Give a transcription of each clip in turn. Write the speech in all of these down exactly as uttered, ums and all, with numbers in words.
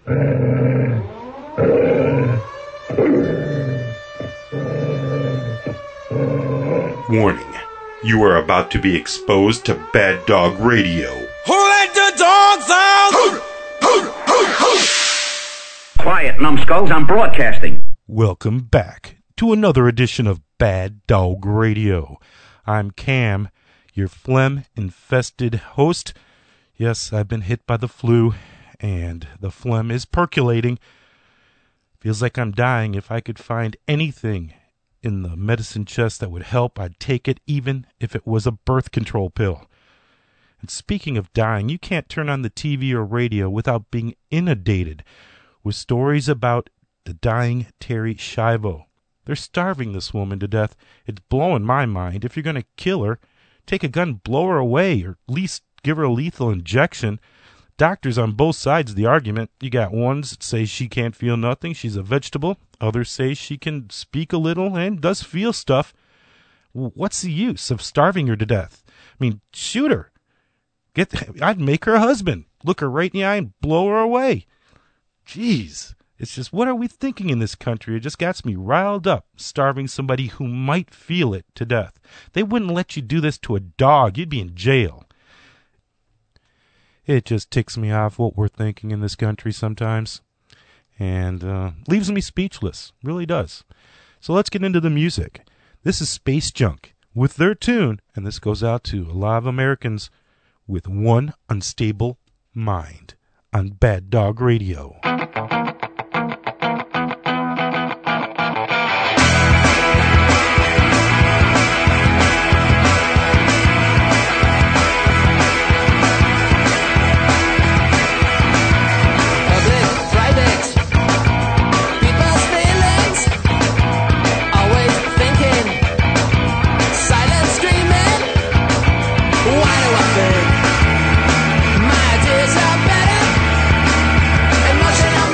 Warning. You are about to be exposed to Bad Dog Radio. Who let the dogs out? Quiet, numbskulls, I'm broadcasting. Welcome back to another edition of Bad Dog Radio. I'm Cam, your phlegm-infested host. Yes, I've been hit by the flu, and the phlegm is percolating. Feels like I'm dying. If I could find anything in the medicine chest that would help, I'd take it, even if it was a birth control pill. And speaking of dying, you can't turn on the T V or radio without being inundated with stories about the dying Terri Schiavo. They're starving this woman to death. It's blowing my mind. If you're going to kill her, take a gun, blow her away, or at least give her a lethal injection. Doctors on both sides of the argument. You got ones that say she can't feel nothing, she's a vegetable. Others say she can speak a little and does feel stuff. What's the use of starving her to death? I mean, shoot her. Get. I'd make her a husband. Look her right in the eye and blow her away. Jeez. It's just, what are we thinking in this country? It just gets me riled up, starving somebody who might feel it to death. They wouldn't let you do this to a dog. You'd be in jail. It just ticks me off what we're thinking in this country sometimes. And uh, leaves me speechless. Really does. So let's get into the music. This is Space Junk with their tune, and this goes out to a lot of Americans with one unstable mind on Bad Dog Radio. Emotional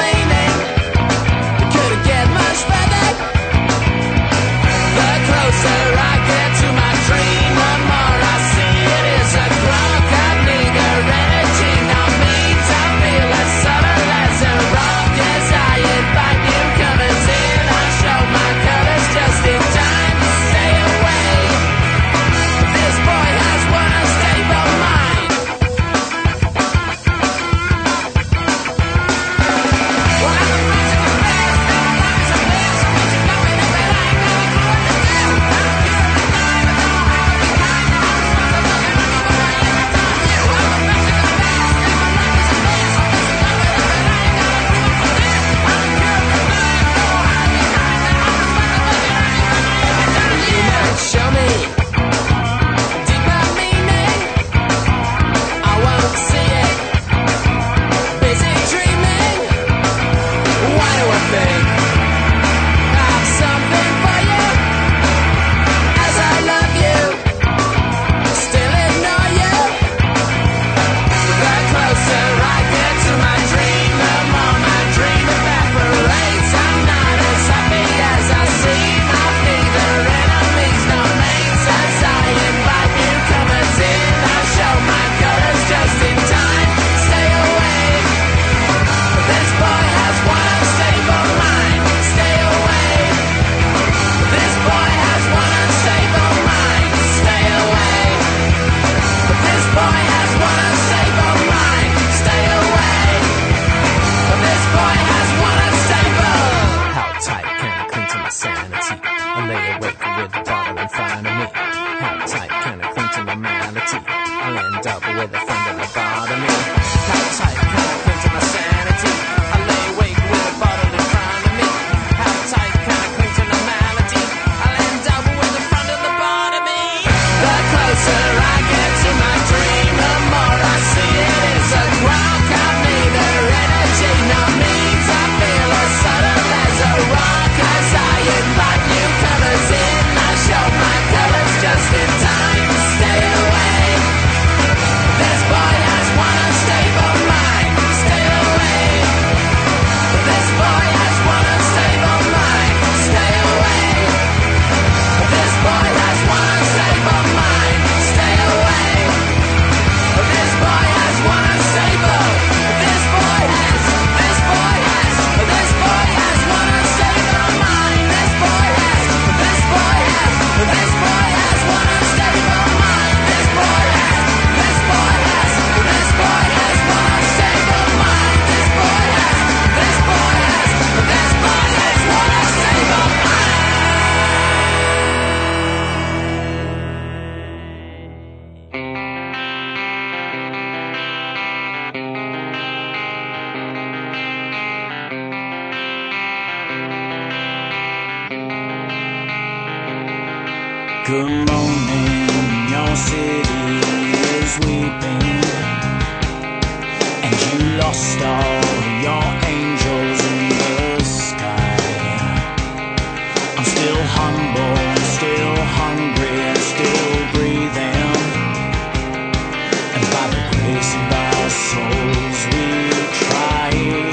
Good morning, your city is weeping, and you lost all your angels in the sky. I'm still humble, still hungry, still breathing, and by the grace of our souls we try.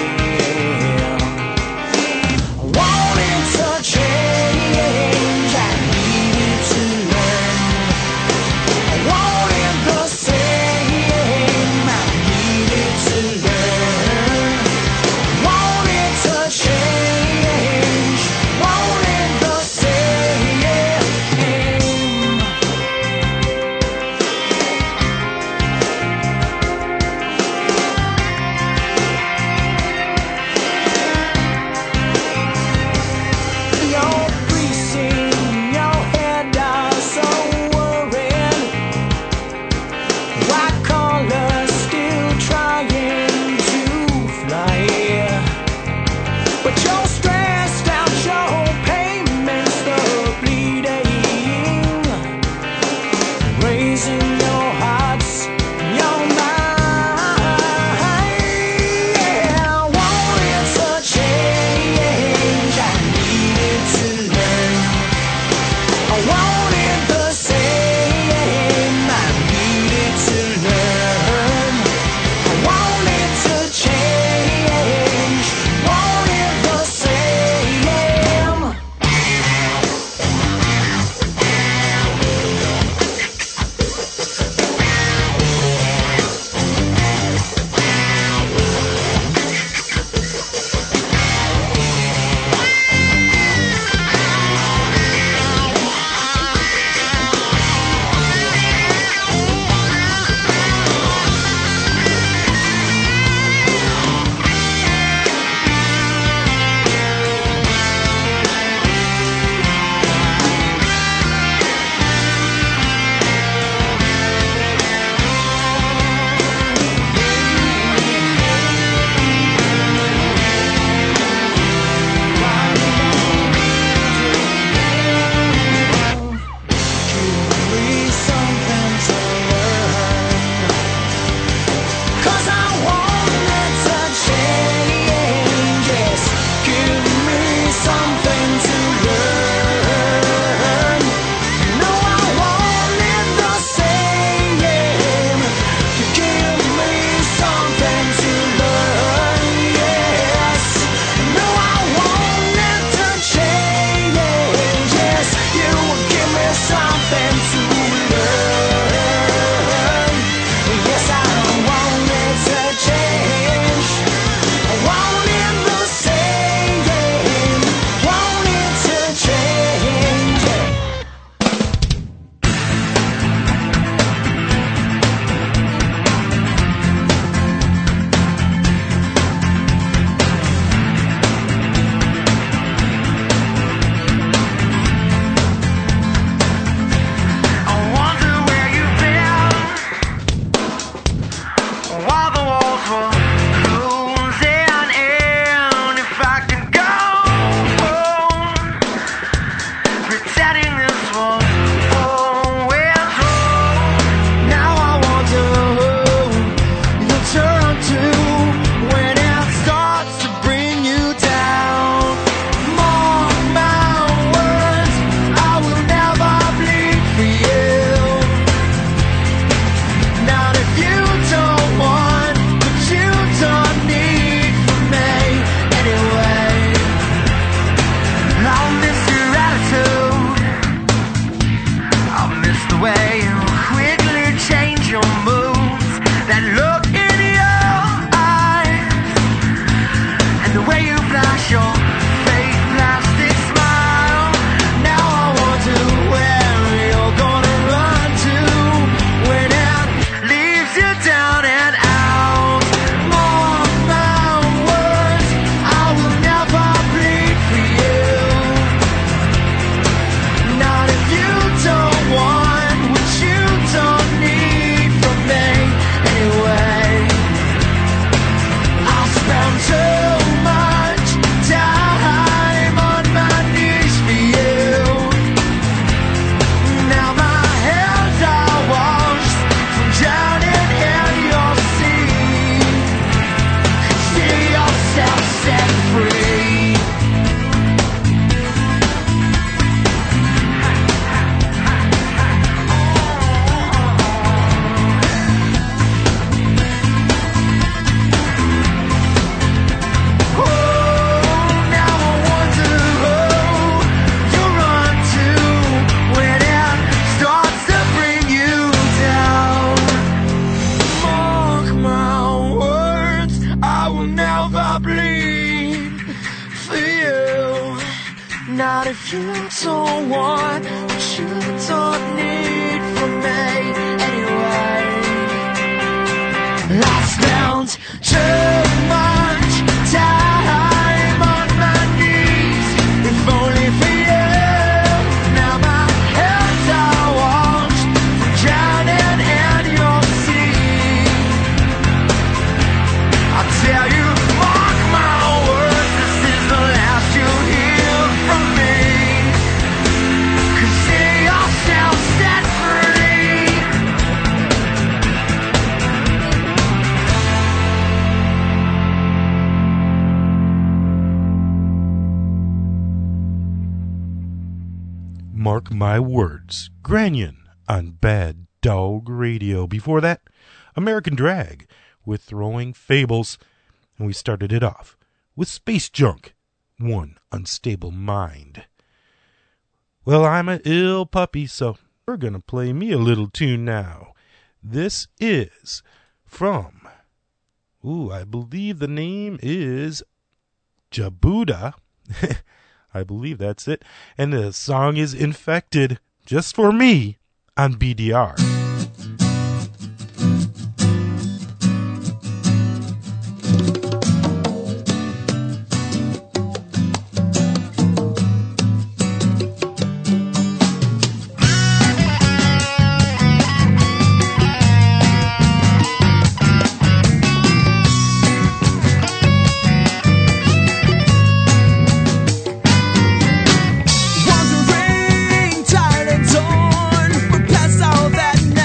I wanted to change, I needed to learn. I wanted the same, I needed to learn. if you don't want what you don't need from me anyway? I spent too much time on my knees, if only for you. Now my hands are washed, drowning in your sea. I tell you, mark my words, this is the last you hear from me. 'Cause see yourself set free. Mark my words. Granion on Bad Dog Radio. Before that, American Drag with Throwing Fables. And we started it off with Space Junk, One Unstable Mind. Well, I'm a ill puppy, so we're going to play me a little tune now. This is from, ooh, I believe the name is Jabuda. I believe that's it. And the song is Infected, just for me, on B D R. Wandering, tired and torn, we're past all that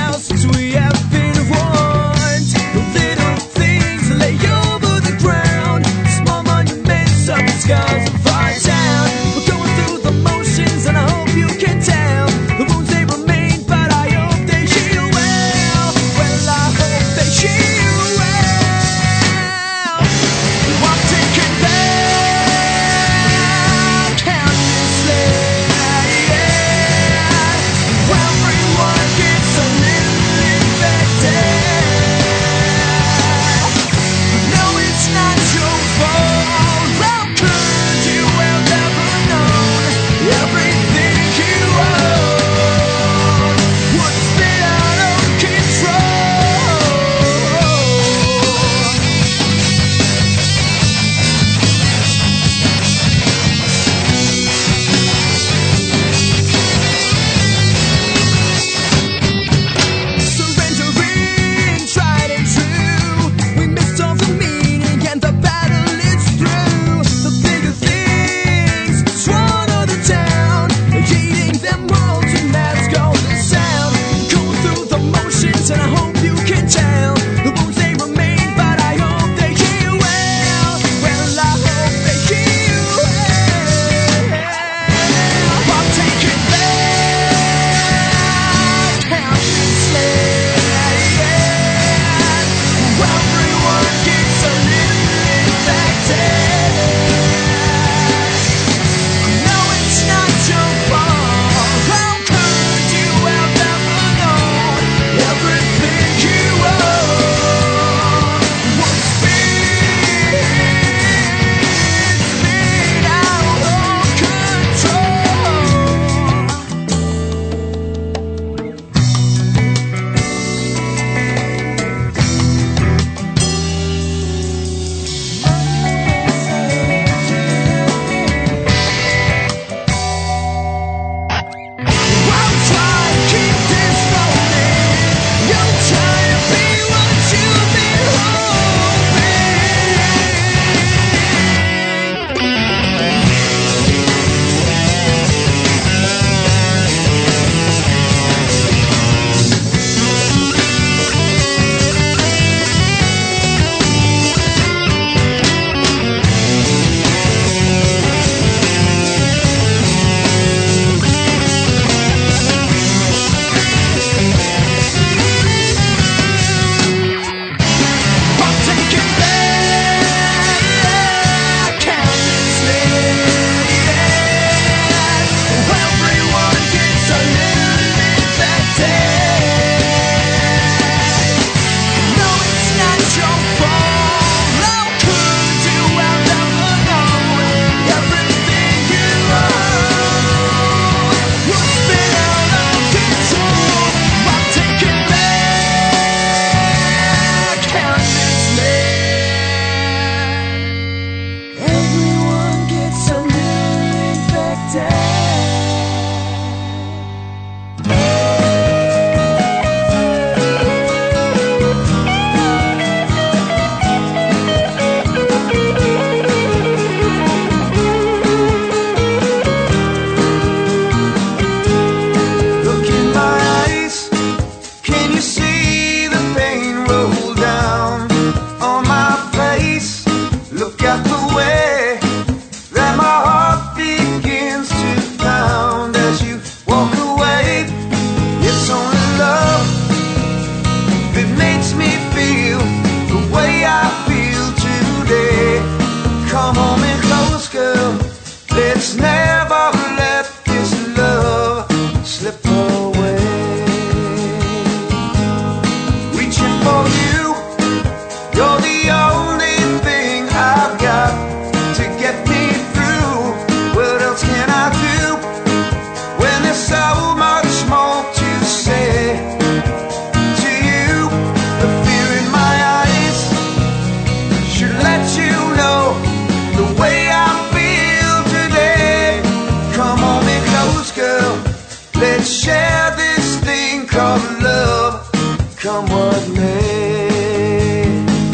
come what may.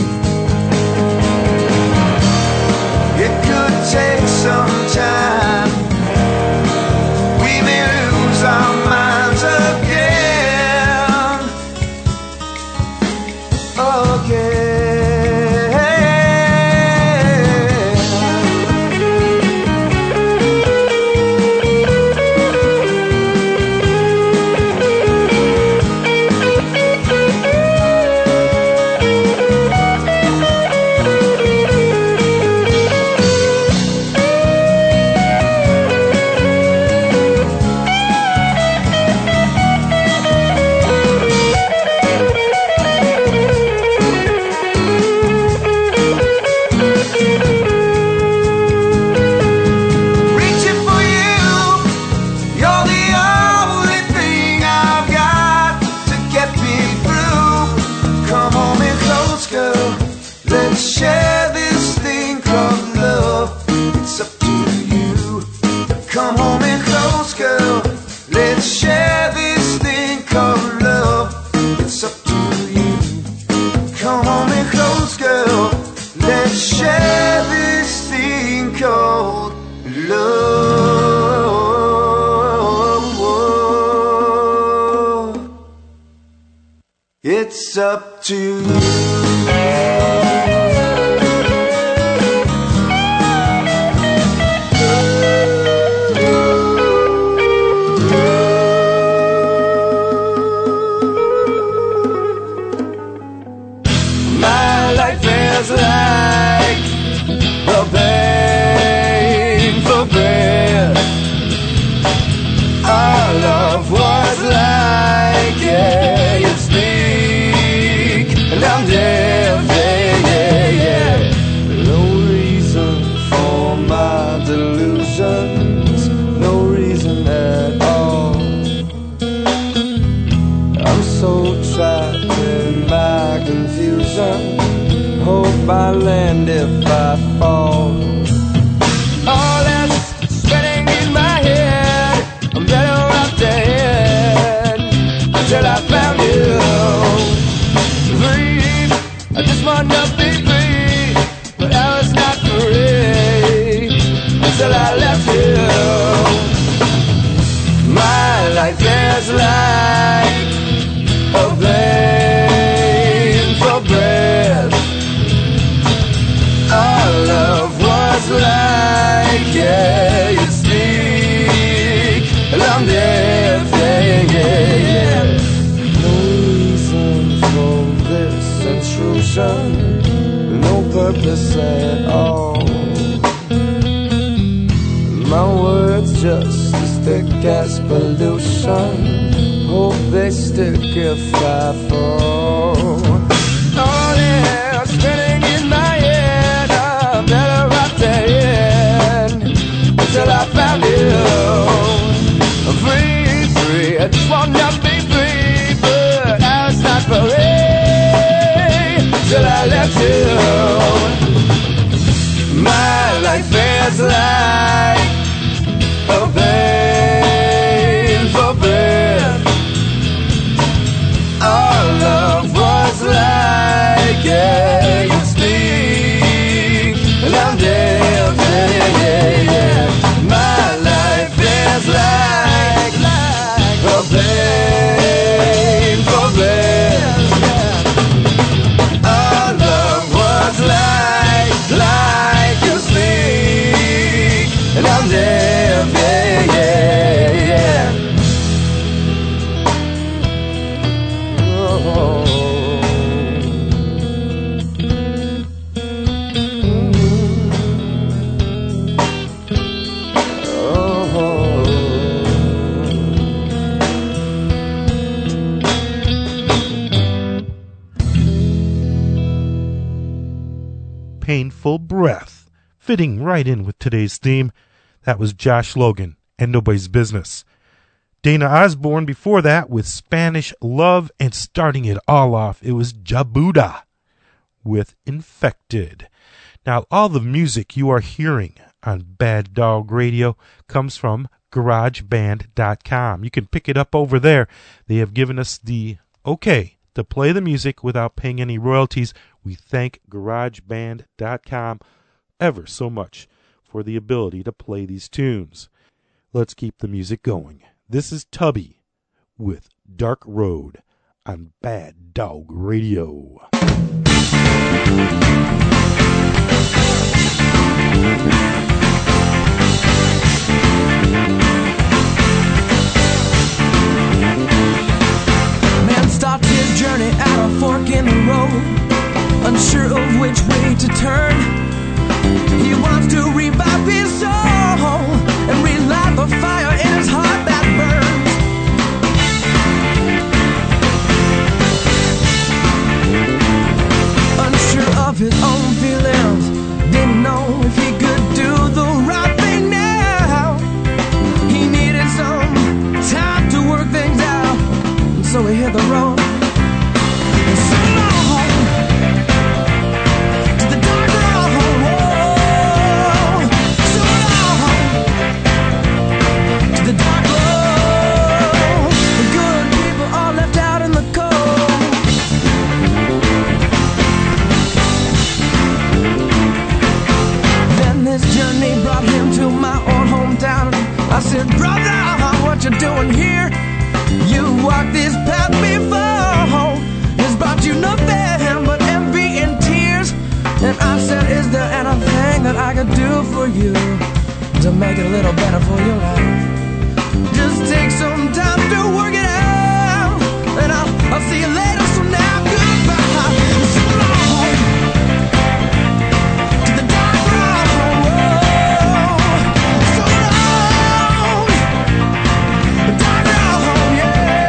It could take some time. We may lose our minds again. Again. Share this thing called love. It's up to you. Come home and close, girl. Let's share this thing called love. It's up to you. Come home and close, girl. Let's share this thing called love. It's up to you. Like a painful breath, our love was like, yeah, you speak, and I'm deaf, yeah, yeah, yeah. No reason for my delusions, no reason at all. I'm so trapped in my confusion. Hope I land if I fall. All that's spinning in my head, I'm better off dead until I found you. Free, I just wanna be free, but I was not free until I left you. My life is like a painful breath. Our love was like, yeah, you speak, and I'm deaf, yeah, yeah, yeah. No reason for this intrusion, no purpose at all. My words just as thick as pollution, hope they stick if I fall. All is spinning in my head, I'm better off dead until I found you. I'm free, free, I just wanna be free, but I was not free till I left you. My life is like a painful breath. Our love was like, yeah, you speak, and I'm deaf, yeah, yeah, yeah. My life is like, like a painful breath. Our love was like, like you speak, and I'm deaf, yeah, yeah, yeah. Oh. Painful Breath, fitting right in with today's theme. That was Josh Logan and Nobody's Business. Dana Osborne before that with Spanish Love, and starting it all off, it was Jabuda with Infected. Now, all the music you are hearing on Bad Dog Radio comes from garage band dot com. You can pick it up over there. They have given us the okay To play the music without paying any royalties, we thank GarageBand dot com ever so much for the ability to play these tunes. Let's keep the music going. This is Tubby with Dark Road on Bad Dog Radio. Man starts his journey at a fork in the road, unsure of which way to turn. He wants to revive his soul and relight the fire in his heart that burns. Unsure of his own feelings, didn't know if he could do the right thing now. He needed some time to work things out, and so he hit the road. So long to the dark road. So long to the dark road. The good people are left out in the cold. Then this journey brought him to my own hometown. I said, brother, what you doing here? You walked this path before. It's brought you nothing but envy and tears. And I said, is there anything that I could do for you to make it a little better for your life? Just take some time to work it out, and I'll, I'll see you later. So now goodbye. So long to the dark road. So long, the dark road, yeah.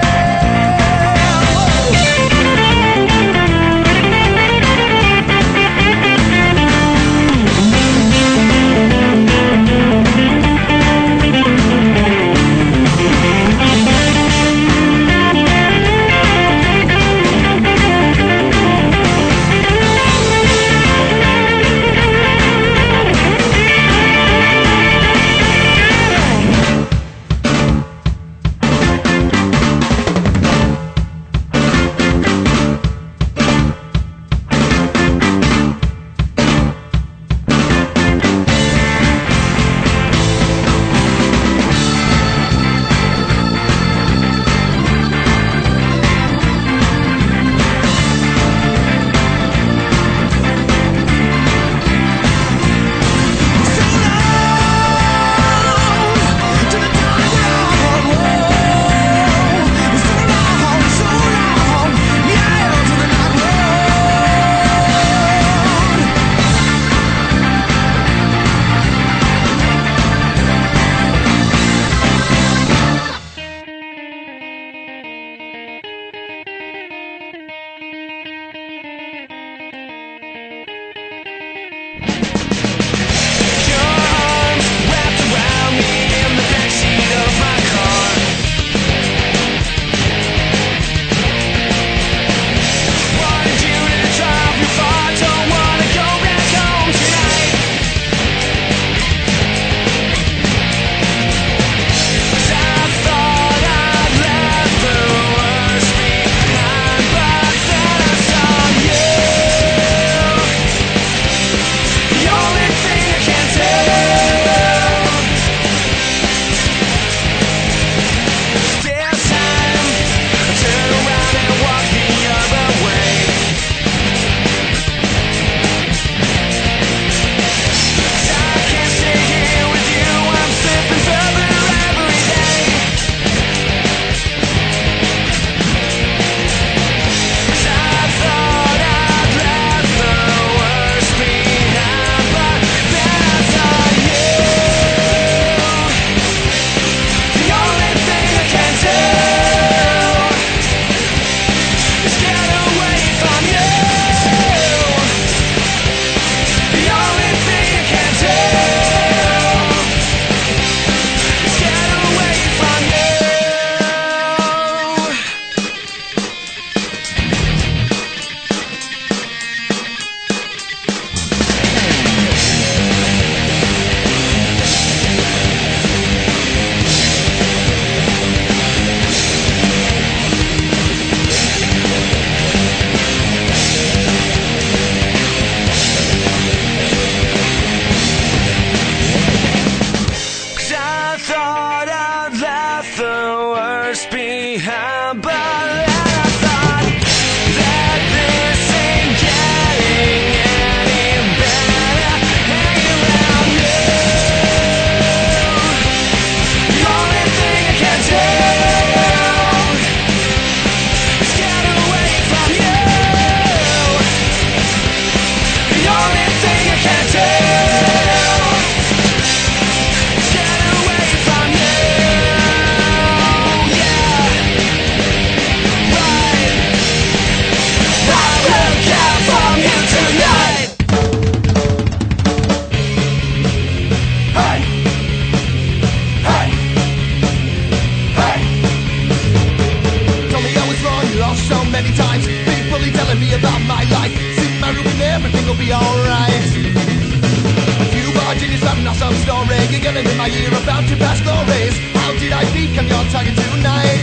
awesome story. You're yelling in my ear about your past glories. How did I become your target tonight?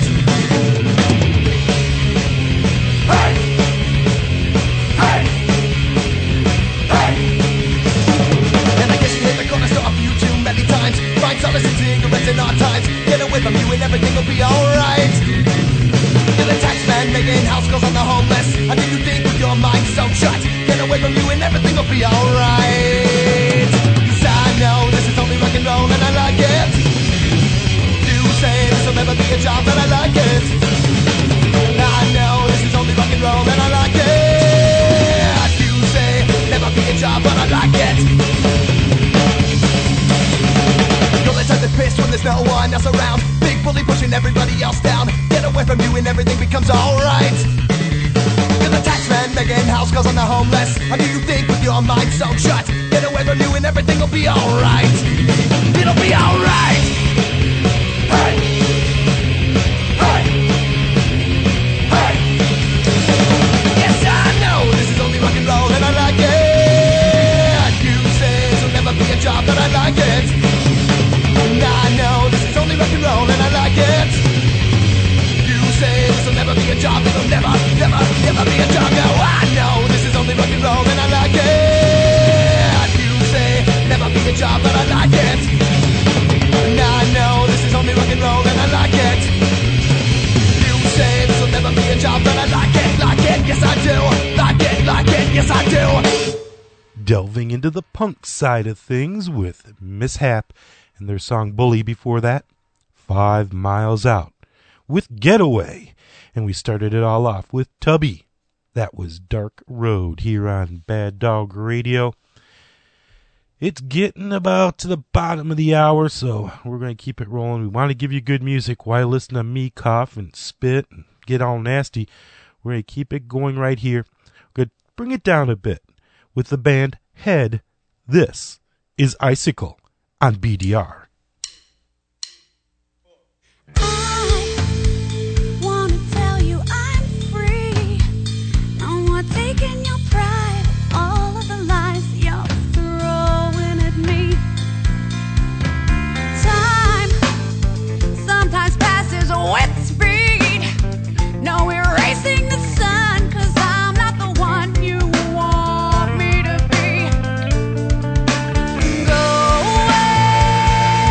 Hey! Hey! Hey! And I guess you hit the corner store a few too many times. Find solace in cigarettes in our times. Get away from you and everything will be alright. You're the tax man making house calls on the homeless. And do you think with your mind so shut? Get away from you and everything will be alright. Cause I know this is only rock and roll and I like it. You say this will never be a job and I like it. I know this is only rock and roll and I like it. You say never be a job but I like it. You're the type that's pissed when there's no one else around. Big bully pushing everybody else down. Get away from you and everything becomes alright. You're the tax man making house calls on the homeless. How do you think with your mind so shut? Get away from you and everything will be alright. It'll be alright. Hey! Hey! Hey! Yes, I know this is only rock and roll and I like it. You say this will never be a job but I like it. And I know this is only rock and roll and I like it. You say this will never be a job, it'll never, never, never be a job. No, I know this is only rock and roll and I like it. You say never be a job but I like it. And I know this is only rock and roll and I like it. You say this will never be a job but I like it, like it, yes I do. Like it, like it, yes I do. Delving into the punk side of things with Mishap and their song Bully. Before that, Five Miles Out with Getaway. And we started it all off with Tubby. That was Dark Road here on Bad Dog Radio. It's getting about to the bottom of the hour, so we're going to keep it rolling. We want to give you good music while listening to me cough and spit and get all nasty. We're going to keep it going right here. We're going to bring it down a bit with the band Head. This is Icicle on B D R. With speed, no erasing the sun, 'cause I'm not the one you want me to be. Go away.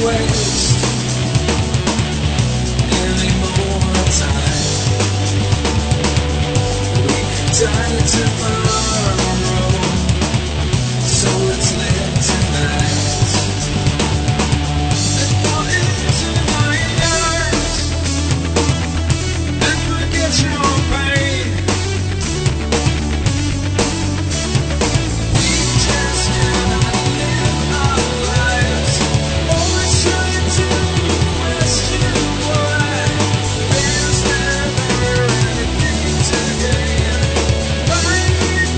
waste any more time. We could die tomorrow, so let's live tonight. Let's go into my eyes and forget your pain. We just cannot live our lives. Always trying to question why. There's never anything to gain. Find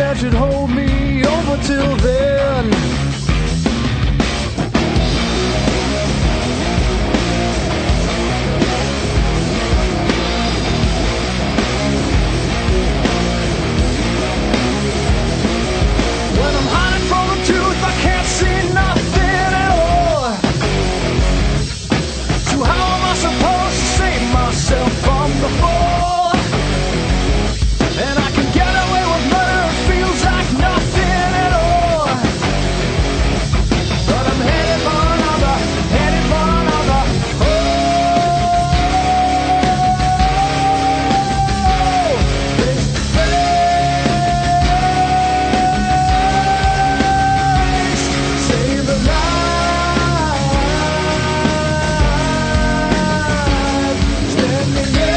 that should hold me over till then. When I'm hiding from the truth, I can't see nothing at all. So how am I supposed to save myself from the fall? And I can get away with murder, it feels like nothing at all. But I'm headed for another, headed for another. Oh, face to face, save the life, standing there.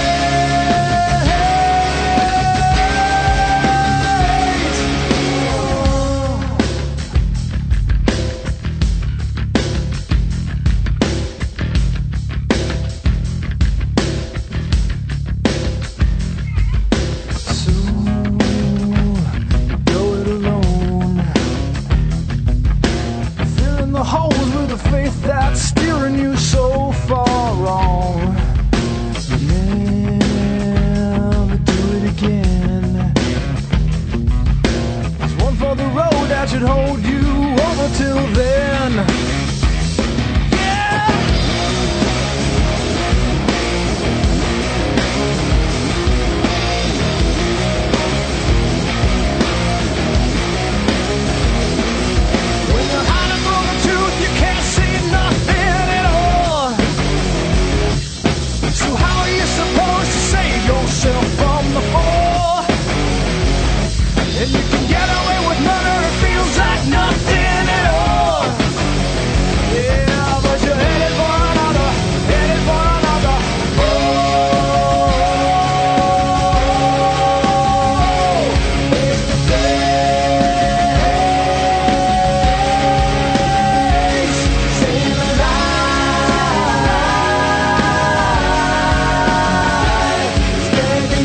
So go it alone, filling the holes with a faith that's steering you so far wrong. You never do it again. There's one for the road that should hold you over till then. Yeah. When you're hiding from the truth, you can't see nothing at all. So how are you supposed to save yourself from the fall? And you can get away with murder, it feels like nothing at all. Yeah, but you're headed for another, headed for another. Oh, face to face, save a life, standing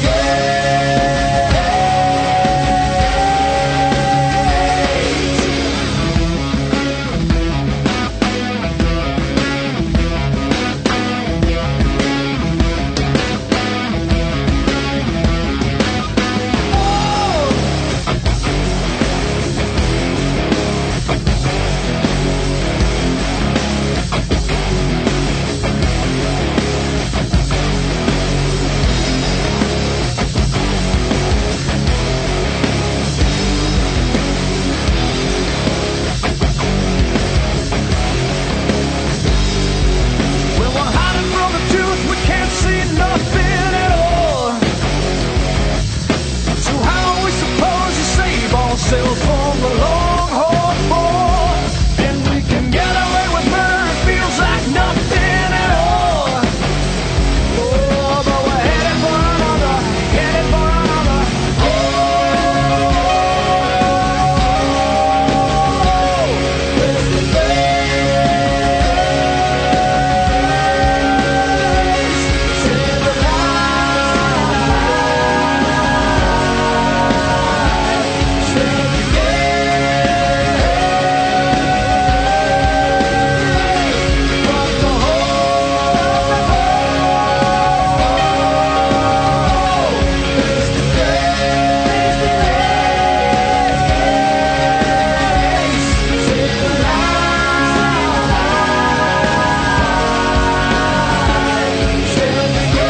When we're hiding from the truth, we can't see nothing at all. So how are we supposed to save ourselves from the long hard fall? And we can get away with murder, it feels like nothing at all. Oh, but we're headed for another, headed for another. Oh, face to face, save the life, stand together. But the whole face to face, save the life, stand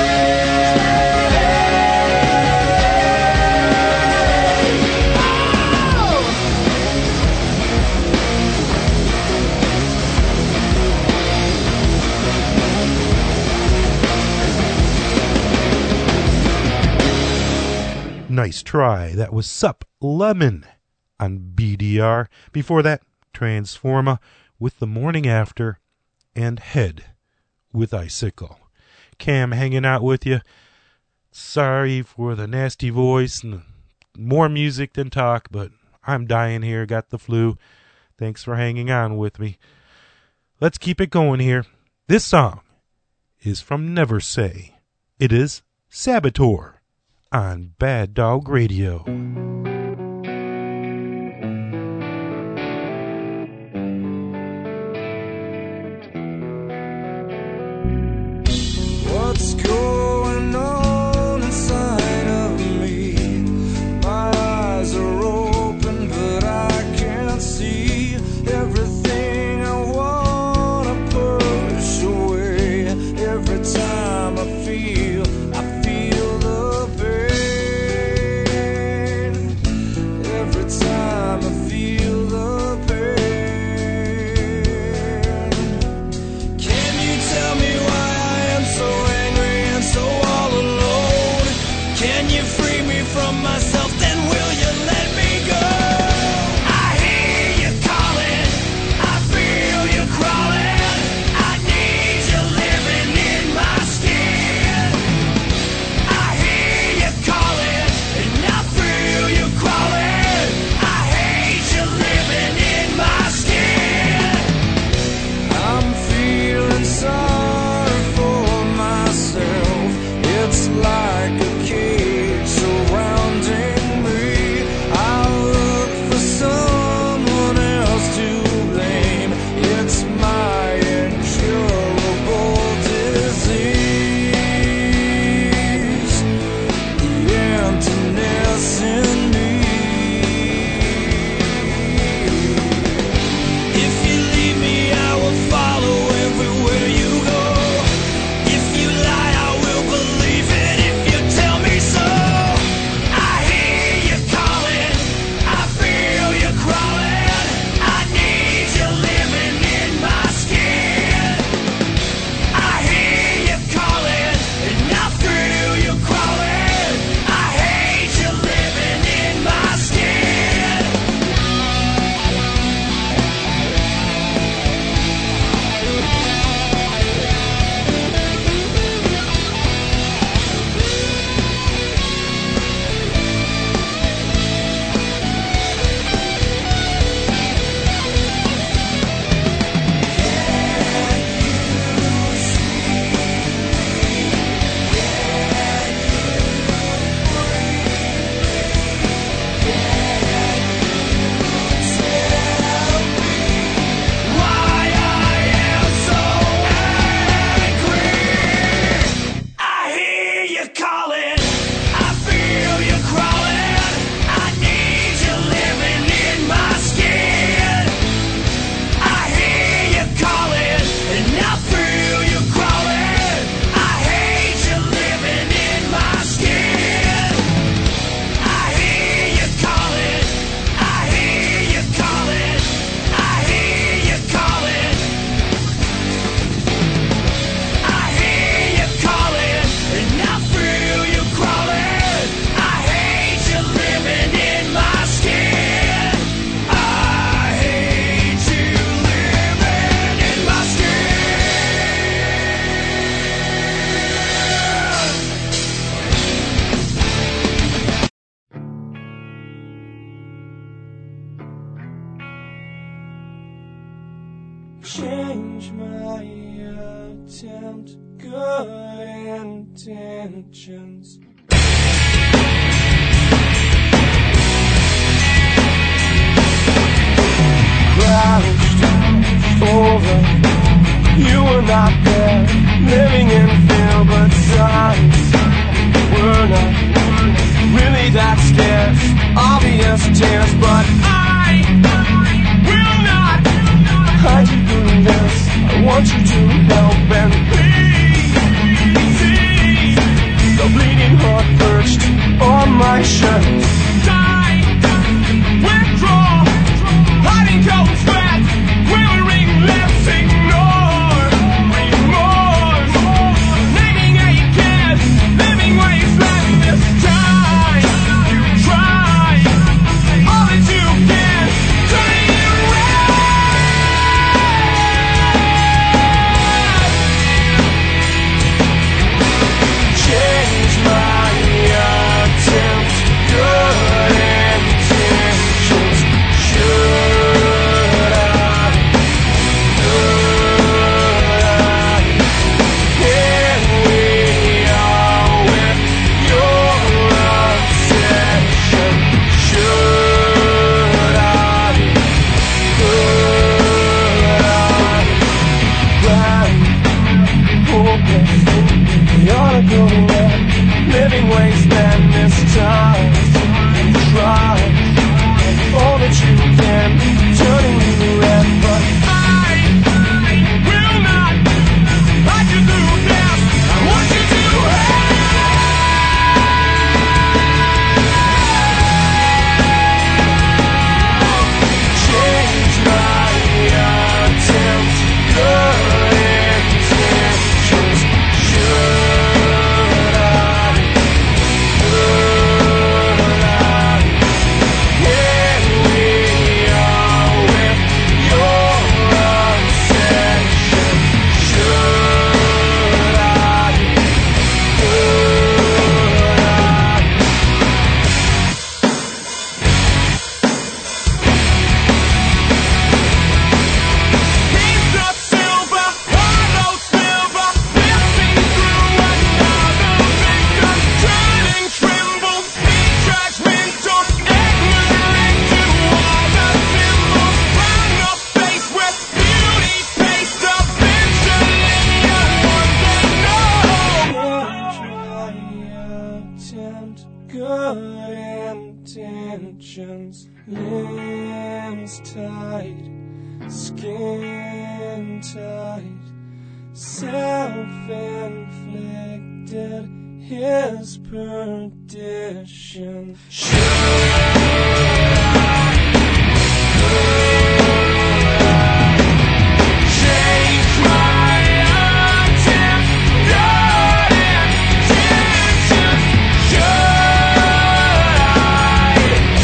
Nice try. That was Sup Lemon on B D R. Before that, Transforma with The Morning After, and Head with Icicle. Cam hanging out with you. Sorry for the nasty voice and more music than talk, but I'm dying here, got the flu. Thanks for hanging on with me. Let's keep it going here. This song is from Never Say. It is Saboteur on Bad Dog Radio. change my attempt, good intentions. Crouched over, you were not there, living in fear, but signs were not really that scarce. Obvious tears, but I will not hide you doing this. I want you to help and please see the bleeding heart perched on my shirt. Die, withdraw, hiding cold sweat, quivering lips, ignore remorse, naming how you cared, living where you slept this time. Try all that you can, turning it around. Change my attempt, good intentions. Should I? Could I? Here we are with your obsession. Should I? Could I? Blind, hopeless, we ought to go to bed. Living wasteland this time. Try all that you can, turning you red, but I will not hide you through this. I want you to have. Change my attempt, good intentions. Should I? Could I? Here we are with your obsession. Should I? Could I? Piece of silver, hollow silver, piercing through another victim, turning tremble, be judgmental, ignorant to all the symbols, round your face with beauty paste, eventually you'll one day know. Attempt, good intentions, limbs tight, skin tight, self-inflicted, his perdition. Change my attempt, good intentions. Should I?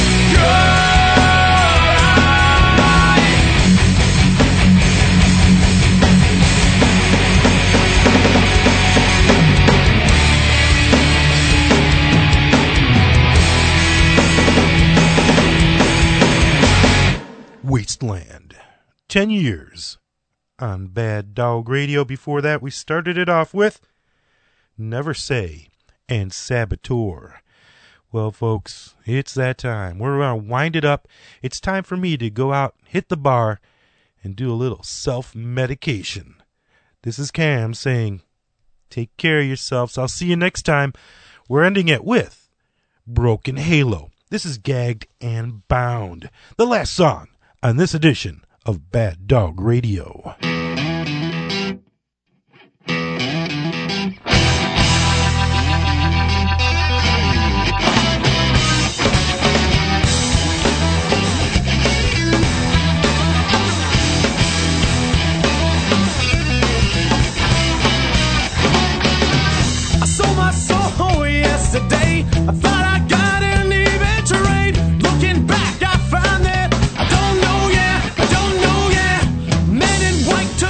Wasteland. Ten years on Bad Dog Radio. Before that, we started it off with Never Say and Saboteur. Well, folks, it's that time. We're going to wind it up. It's time for me to go out, hit the bar, and do a little self-medication. This is Cam saying, take care of yourselves. I'll see you next time. We're ending it with Broken Halo. This is Gagged and Bound, the last song on this edition of Bad Dog Radio. I sold my soul yesterday. I thought I got an even trade. Looking back, I found that I don't know, yeah, I don't know, yeah. Men in white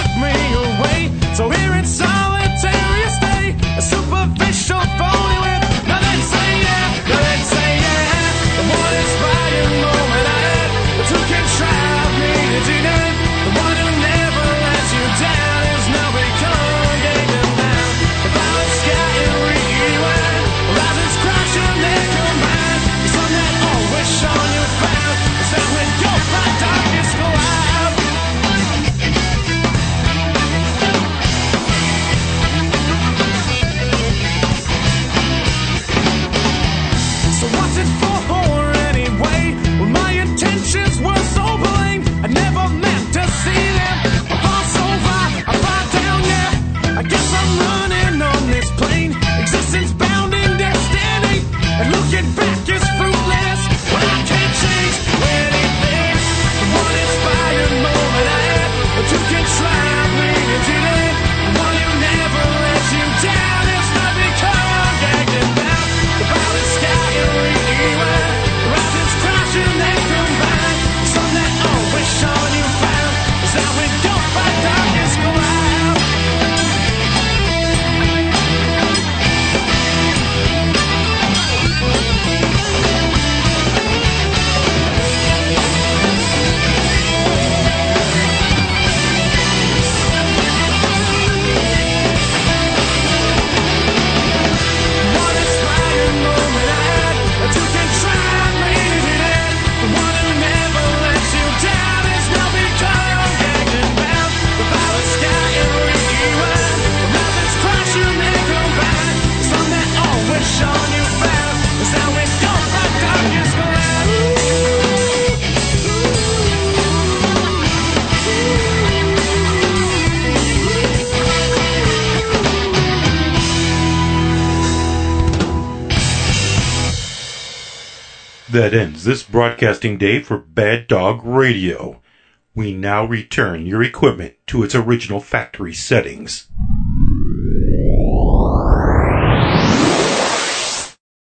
That ends this broadcasting day for Bad Dog Radio. We now return your equipment to its original factory settings.